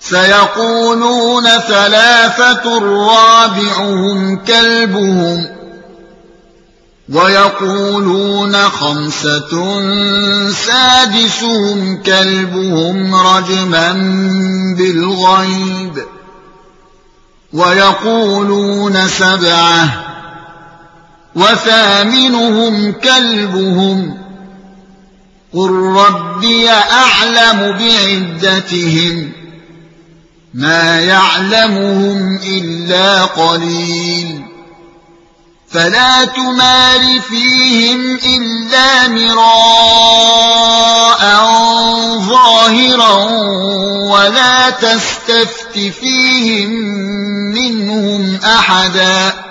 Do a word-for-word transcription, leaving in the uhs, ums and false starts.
سيقولون ثلاثة رابعهم كلبهم ويقولون خمسة سادسهم كلبهم رجما بالغيب ويقولون سبعة وثامنهم كلبهم قل ربي أعلم بعدتهم ما يعلمهم إلا قليل فلا تمار فيهم إلا مراء ظاهرا ولا تستفت فيهم منهم أحدا